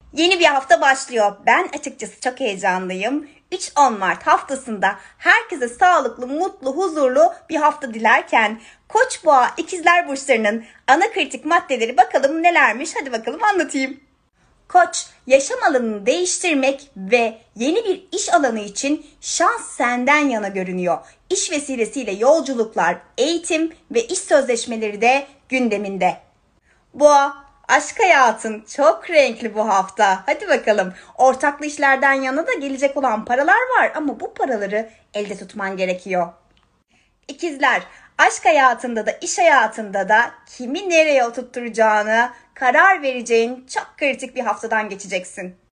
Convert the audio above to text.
Yeni bir hafta başlıyor. Ben açıkçası çok heyecanlıyım. 3-10 Mart haftasında herkese sağlıklı, mutlu, huzurlu bir hafta dilerken Koç, Boğa, İkizler burçlarının ana kritik maddeleri bakalım nelermiş? Hadi bakalım anlatayım. Koç, yaşam alanını değiştirmek ve yeni bir iş alanı için şans senden yana görünüyor. İş vesilesiyle yolculuklar, eğitim ve iş sözleşmeleri de gündeminde. Boğa, aşk hayatın çok renkli bu hafta. Hadi bakalım. Ortaklı işlerden yana da gelecek olan paralar var ama bu paraları elde tutman gerekiyor. İkizler, aşk hayatında da iş hayatında da kimi nereye oturtturacağını karar vereceğin çok kritik bir haftadan geçeceksin.